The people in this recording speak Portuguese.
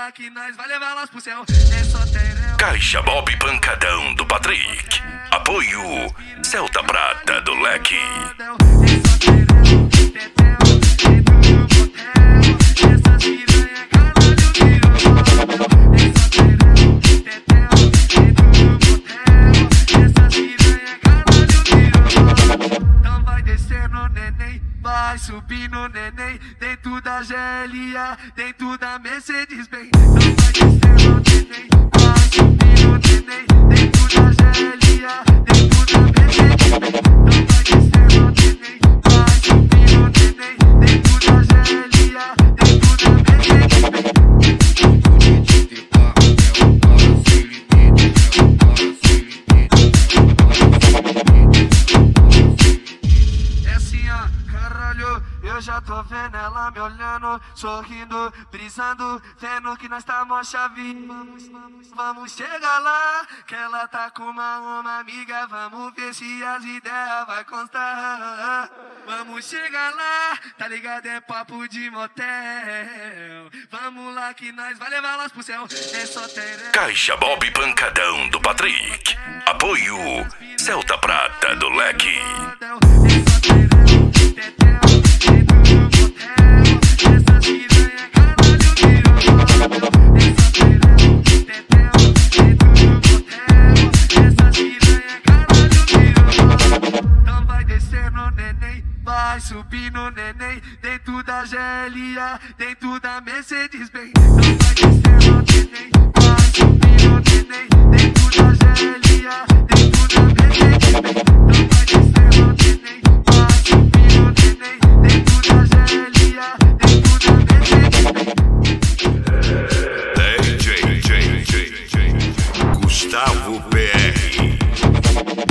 lá que nós vai levar elas pro céu. É só terão. Caixa Bob Pancadão do Patrick. Apoio Celta Prata do Leque. Vai subir no neném, dentro da GLA, dentro da Mercedes-Benz. Então vai descer no neném, vai subir no neném, dentro da GLA, dentro da Mercedes-Benz. Então vai descer no neném, vai subir no neném, dentro da GLA, dentro da Mercedes-Benz. Eu já tô vendo ela me olhando, sorrindo, brisando, vendo que nós tá mó chave. Vamos chegar lá, que ela tá com uma amiga. Vamos ver se as ideias vai constar. Vamos chegar lá, tá ligado? É papo de motel. Vamos lá que nós vai levar elas pro céu. É só terão. Caixa Bob Pancadão do Patrick. Apoio Celta Prata do Leque. Vai subir no neném, dentro da GLA, dentro da Mercedes-Benz. Então vai descer no neném, vai subir no neném, dentro da GLA, dentro da Mercedes-Benz. Então vai descer no neném, vai subir no neném, dentro da GLA, dentro da Mercedes-Benz. DJ Gustavo PR.